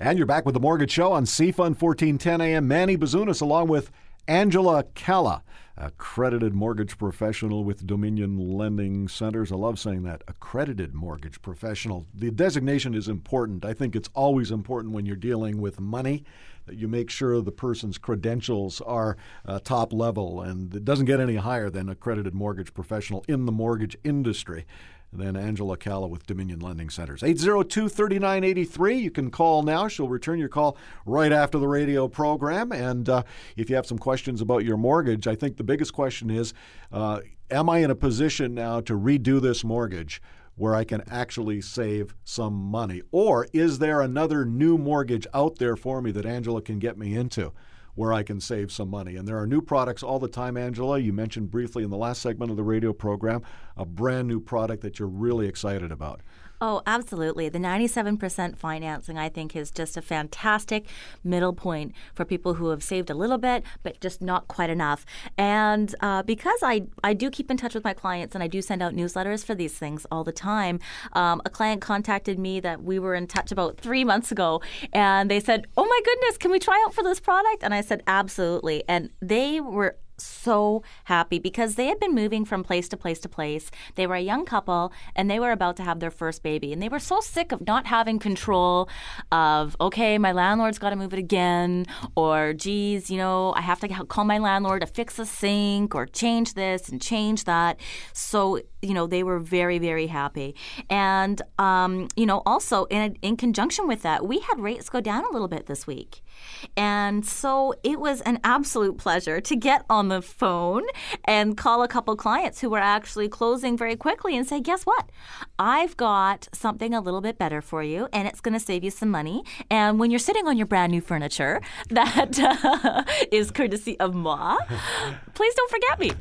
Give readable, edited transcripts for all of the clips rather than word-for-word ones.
And you're back with The Mortgage Show on CFUN 1410 AM. Manny Bazunas along with Angela Calla, accredited mortgage professional with Dominion Lending Centers. I love saying that, accredited mortgage professional. The designation is important. I think it's always important when you're dealing with money that you make sure the person's credentials are top level, and it doesn't get any higher than accredited mortgage professional in the mortgage industry. And then Angela Calla with Dominion Lending Centers. 802-3983. You can call now. She'll return your call right after the radio program. And if you have some questions about your mortgage, I think the biggest question is, am I in a position now to redo this mortgage where I can actually save some money? Or is there another new mortgage out there for me that Angela can get me into where I can save some money? And there are new products all the time, Angela. You mentioned briefly in the last segment of the radio program a brand new product that you're really excited about. Oh, absolutely. The 97% financing, I think, is just a fantastic middle point for people who have saved a little bit, but just not quite enough. And because I do keep in touch with my clients and I do send out newsletters for these things all the time, a client contacted me that we were in touch about 3 months ago, and they said, oh my goodness, can we try out for this product? And I said, absolutely. And they were so happy because they had been moving from place to place to place. They were a young couple and they were about to have their first baby. And they were so sick of not having control of, okay, my landlord's got to move it again, or geez, I have to call my landlord to fix a sink or change this and change that. So, they were very, very happy. And, also in conjunction with that, we had rates go down a little bit this week. And so it was an absolute pleasure to get on the phone and call a couple clients who were actually closing very quickly and say, guess what? I've got something a little bit better for you, and it's going to save you some money. And when you're sitting on your brand new furniture that is courtesy of Ma, please don't forget me.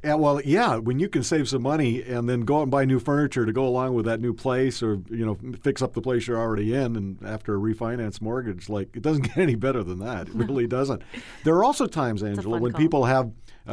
When you can save some money and then go out and buy new furniture to go along with that new place, or fix up the place you're already in, and after a refinance mortgage, it doesn't get any better than that. It really doesn't. There are also times, Angela, when people have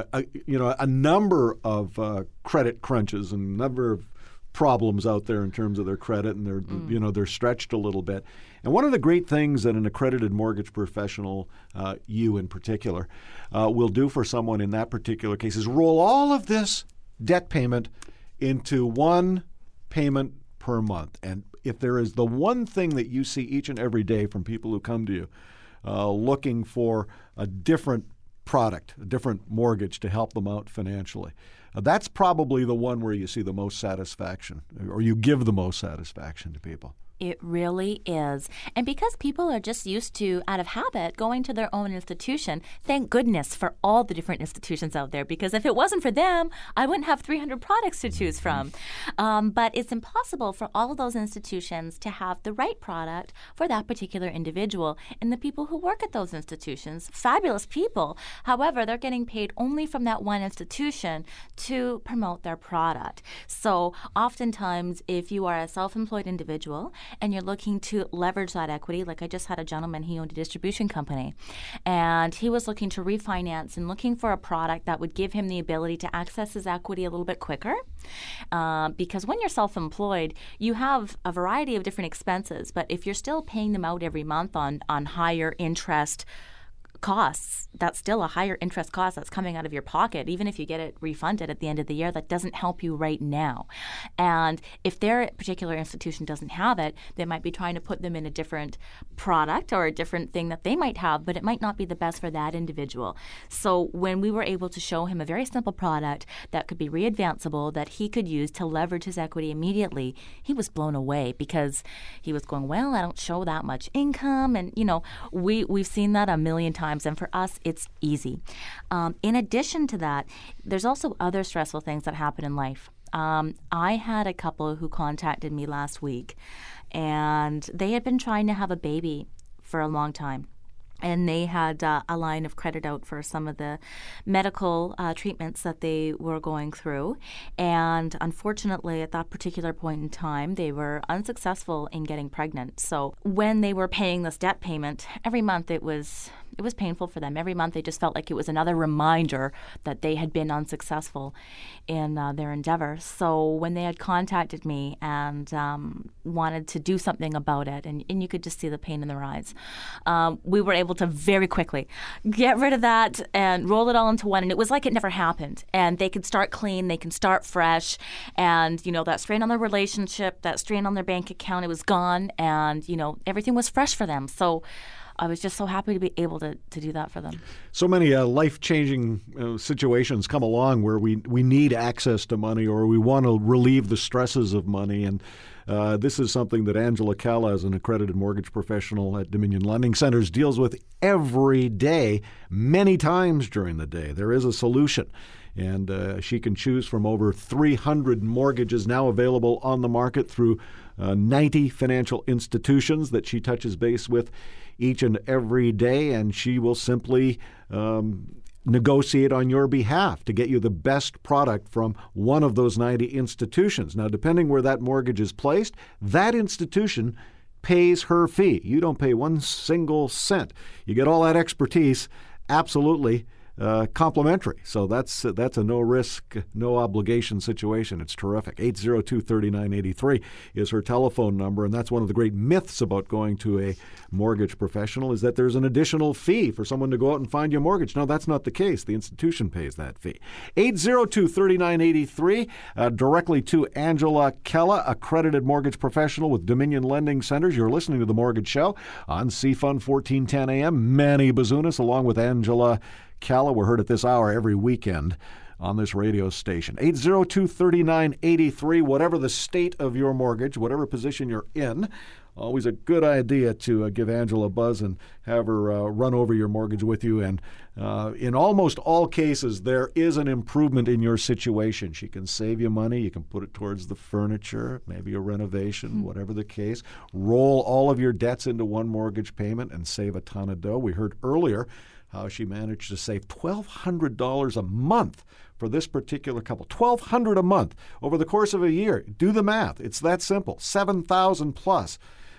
a number of credit crunches and a number of problems out there in terms of their credit, and they're stretched a little bit. And one of the great things that an accredited mortgage professional, you in particular, will do for someone in that particular case is roll all of this debt payment into one payment per month. And if there is the one thing that you see each and every day from people who come to you looking for a different product, a different mortgage to help them out financially, that's probably the one where you see the most satisfaction, or you give the most satisfaction to people. It really is. And because people are just used to, out of habit, going to their own institution, thank goodness for all the different institutions out there, because if it wasn't for them, I wouldn't have 300 products to choose from. But it's impossible for all of those institutions to have the right product for that particular individual. And the people who work at those institutions, fabulous people, however, they're getting paid only from that one institution to promote their product. So oftentimes, if you are a self-employed individual and you're looking to leverage that equity, like I just had a gentleman, he owned a distribution company, and he was looking to refinance and looking for a product that would give him the ability to access his equity a little bit quicker. Because when you're self-employed, you have a variety of different expenses, but if you're still paying them out every month on higher interest costs, that's still a higher interest cost that's coming out of your pocket. Even if you get it refunded at the end of the year, that doesn't help you right now. And if their particular institution doesn't have it, they might be trying to put them in a different product or a different thing that they might have, but it might not be the best for that individual. So when we were able to show him a very simple product that could be readvanceable, that he could use to leverage his equity immediately, he was blown away, because he was going, well, I don't show that much income. And, we've seen that a million times. And for us, it's easy. In addition to that, there's also other stressful things that happen in life. I had a couple who contacted me last week, and they had been trying to have a baby for a long time. And they had a line of credit out for some of the medical treatments that they were going through. And unfortunately, at that particular point in time, they were unsuccessful in getting pregnant. So when they were paying this debt payment, every month it was It was painful for them. Every month they just felt like it was another reminder that they had been unsuccessful in their endeavor. So when they had contacted me and wanted to do something about it, and you could just see the pain in their eyes, we were able to very quickly get rid of that and roll it all into one. And it was like it never happened. And they could start clean, they can start fresh. And, you know, that strain on their relationship, that strain on their bank account, it was gone. And, you know, everything was fresh for them. So I was just so happy to be able to do that for them. So many life-changing situations come along where we need access to money, or we want to relieve the stresses of money. And this is something that Angela Calla, as an accredited mortgage professional at Dominion Lending Centers, deals with every day, many times during the day. There is a solution. And she can choose from over 300 mortgages now available on the market through 90 financial institutions that she touches base with each and every day. And she will simply negotiate on your behalf to get you the best product from one of those 90 institutions. Now, depending where that mortgage is placed, that institution pays her fee. You don't pay one single cent. You get all that expertise absolutely complimentary. So that's a no-risk, no-obligation situation. It's terrific. 802-3983 is her telephone number, and that's one of the great myths about going to a mortgage professional, is that there's an additional fee for someone to go out and find you a mortgage. No, that's not the case. The institution pays that fee. 802-3983, directly to Angela Calla, accredited mortgage professional with Dominion Lending Centers. You're listening to The Mortgage Show on CFUN 1410 AM. Manny Bazunas along with Angela Calla. We're heard at this hour every weekend on this radio station. 802-3983, whatever the state of your mortgage, whatever position you're in, always a good idea to give Angela a buzz and have her run over your mortgage with you. And in almost all cases, there is an improvement in your situation. She can save you money. You can put it towards the furniture, maybe a renovation, whatever the case. Roll all of your debts into one mortgage payment and save a ton of dough. We heard earlier how she managed to save $1,200 a month for this particular couple. $1,200 a month over the course of a year. Do the math. It's that simple. $7,000 plus.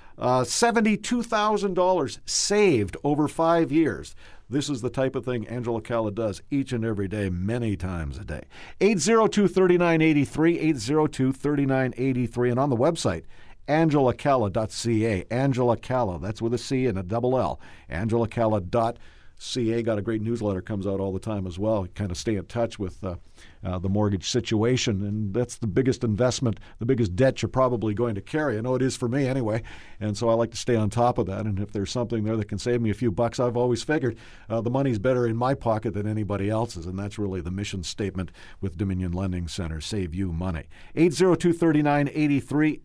$72,000 saved over 5 years. This is the type of thing Angela Calla does each and every day, many times a day. 802-3983, 802-3983, and on the website, angelacalla.ca. Angela Calla, that's with a C and a double L. angelacalla.ca. Got a great newsletter, comes out all the time as well. Kind of stay in touch with the mortgage situation, and that's the biggest investment, the biggest debt you're probably going to carry. I know it is for me anyway, and so I like to stay on top of that. And if there's something there that can save me a few bucks, I've always figured the money's better in my pocket than anybody else's, and that's really the mission statement with Dominion Lending Center: save you money. 802-3983,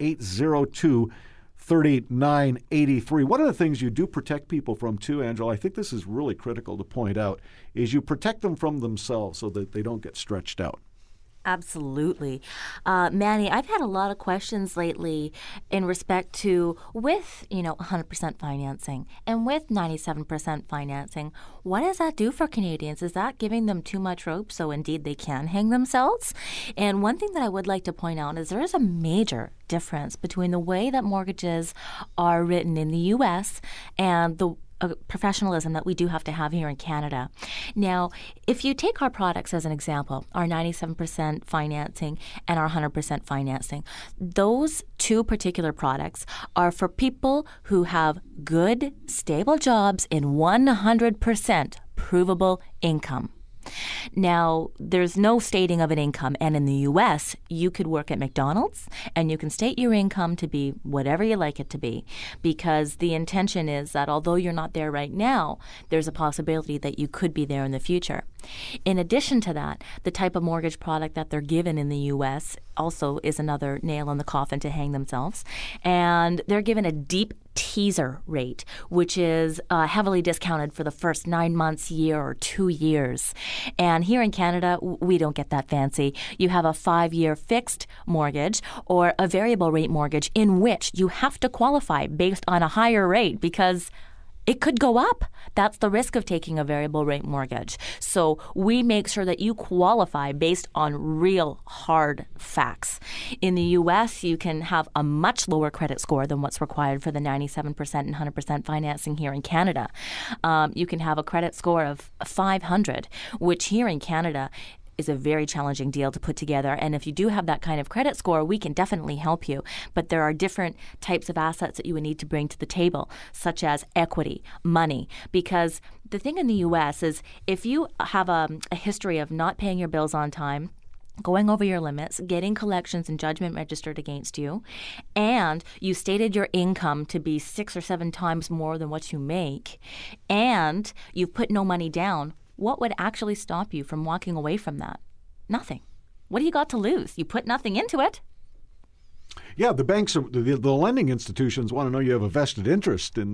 802-3983. One of the things you do protect people from too, Angela, I think this is really critical to point out, is you protect them from themselves so that they don't get stretched out. Absolutely. Manny, I've had a lot of questions lately in respect to, with 100% financing and with 97% financing, what does that do for Canadians? Is that giving them too much rope so indeed they can hang themselves? And one thing that I would like to point out is there is a major difference between the way that mortgages are written in the U.S. and the professionalism that we do have to have here in Canada. Now, if you take our products as an example, our 97% financing and our 100% financing, those two particular products are for people who have good, stable jobs in 100% provable income. Now, there's no stating of an income, and in the U.S., you could work at McDonald's and you can state your income to be whatever you like it to be, because the intention is that although you're not there right now, there's a possibility that you could be there in the future. In addition to that, the type of mortgage product that they're given in the U.S. also is another nail in the coffin to hang themselves, and they're given a deep teaser rate, which is heavily discounted for the first 9 months, year, or 2 years. And here in Canada, we don't get that fancy. You have a 5-year fixed mortgage or a variable rate mortgage in which you have to qualify based on a higher rate because it could go up. That's the risk of taking a variable rate mortgage. So we make sure that you qualify based on real hard facts. In the U.S., you can have a much lower credit score than what's required for the 97% and 100% financing here in Canada. You can have a credit score of 500, which here in Canada is a very challenging deal to put together. And if you do have that kind of credit score, we can definitely help you. But there are different types of assets that you would need to bring to the table, such as equity, money. Because the thing in the U.S. is if you have a history of not paying your bills on time, going over your limits, getting collections and judgment registered against you, and you stated your income to be 6 or 7 times more than what you make, and you've put no money down, what would actually stop you from walking away from that? Nothing. What do you got to lose? You put nothing into it. Yeah, the banks, the lending institutions want to know you have a vested interest in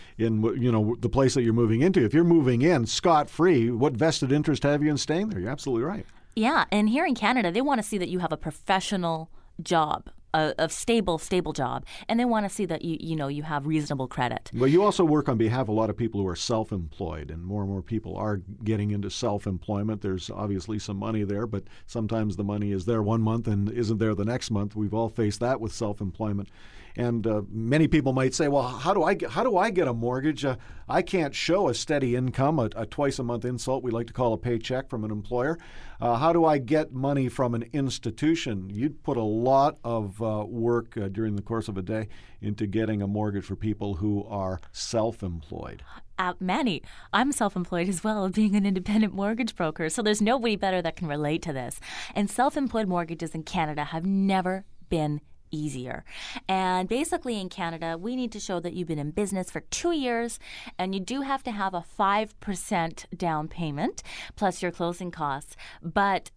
the place that you're moving into. If you're moving in scot-free, what vested interest have you in staying there? You're absolutely right. Yeah, and here in Canada, they want to see that you have a professional job, a stable job, and they want to see that you have reasonable credit. Well, you also work on behalf of a lot of people who are self-employed, and more people are getting into self-employment. There's obviously some money there, but sometimes the money is there one month and isn't there the next month. We've all faced that with self-employment. And many people might say, well, how do I get a mortgage? I can't show a steady income, a twice-a-month insult we like to call a paycheck from an employer. How do I get money from an institution? You'd put a lot of work during the course of a day into getting a mortgage for people who are self-employed. Manny, I'm self-employed as well, being an independent mortgage broker, so there's nobody better that can relate to this. And self-employed mortgages in Canada have never been easier. And basically in Canada, we need to show that you've been in business for 2 years, and you do have to have a 5% down payment plus your closing costs. But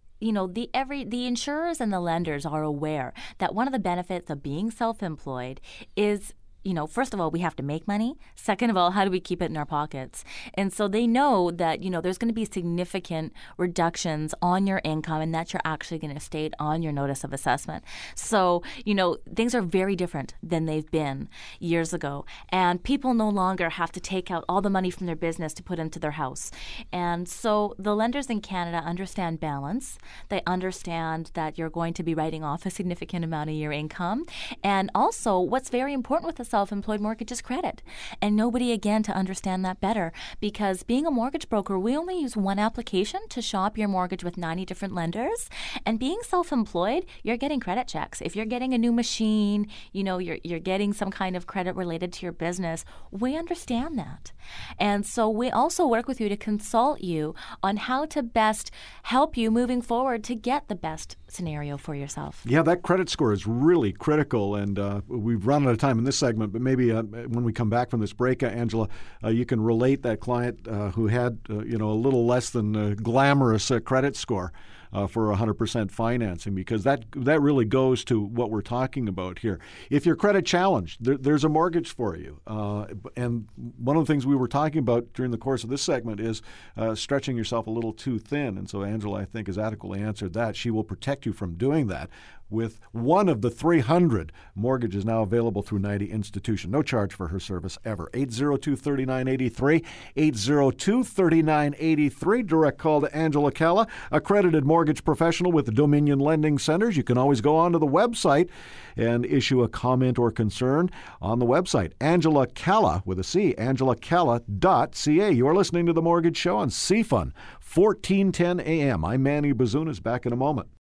the insurers and the lenders are aware that one of the benefits of being self-employed is, first of all, we have to make money. Second of all, how do we keep it in our pockets? And so they know that, there's going to be significant reductions on your income and that you're actually going to state on your notice of assessment. So, things are very different than they've been years ago. And people no longer have to take out all the money from their business to put into their house. And so the lenders in Canada understand balance. They understand that you're going to be writing off a significant amount of your income. And also, what's very important with the self-employed mortgage is credit. And nobody, again, to understand that better, because being a mortgage broker, we only use one application to shop your mortgage with 90 different lenders. And being self-employed, you're getting credit checks. If you're getting a new machine, you're getting some kind of credit related to your business, we understand that. And so we also work with you to consult you on how to best help you moving forward to get the best scenario for yourself. Yeah, that credit score is really critical, and we've run out of time in this segment, but maybe when we come back from this break, Angela, you can relate that client who had a little less than glamorous credit score for 100% financing, because that really goes to what we're talking about here. If you're credit challenged, there's a mortgage for you. And one of the things we were talking about during the course of this segment is stretching yourself a little too thin. And so Angela, I think, has adequately answered that. She will protect you from doing that with one of the 300 mortgages now available through 90 Institution. No charge for her service ever. 802-3983, 802-3983. Direct call to Angela Calla, accredited mortgage professional with Dominion Lending Centers. You can always go onto the website and issue a comment or concern on the website. Angela Calla, with a C, angelacalla.ca. You're listening to The Mortgage Show on CFUN, 1410 AM. I'm Manny Bazunas, back in a moment.